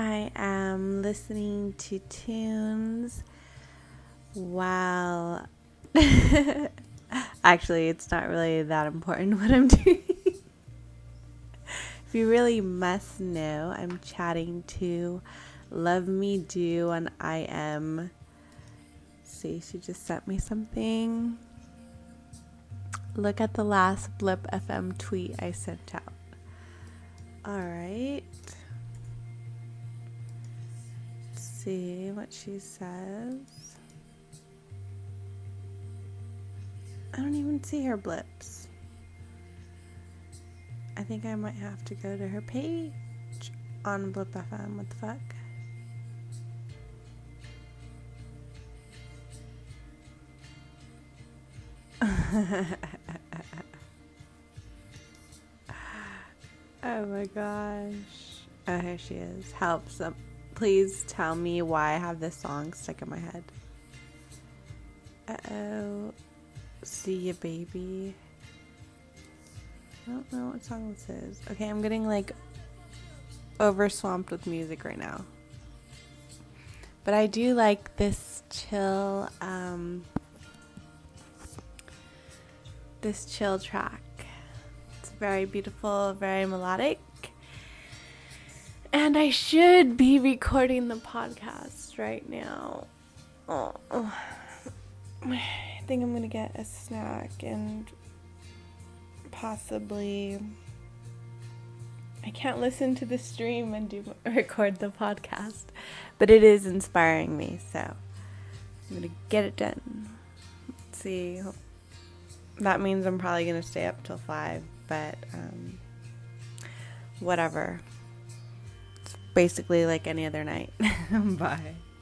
I am listening to tunes while... Actually, it's not really that important what I'm doing. If you really must know, I'm chatting to Love Me Do on IM. See, she just sent me something. Look at the last Blip FM tweet I sent out. Alright. Let's see what she says. I don't even see her blips. I think I might have to go to her page on Blip FM. What the fuck? Oh my gosh. Oh, here she is. Help. Please tell me why I have this song stuck in my head. Uh-oh. See ya, baby. I don't know what song this is. Okay, I'm getting over swamped with music right now. But I do like this chill track. It's very beautiful, very melodic. And I should be recording the podcast right now. Oh. I think I'm gonna get a snack and possibly I can't listen to the stream and record the podcast, but it is inspiring me, so I'm gonna get it done. Let's see. That means I'm probably gonna stay up till 5, but whatever. It's basically like any other night. Bye.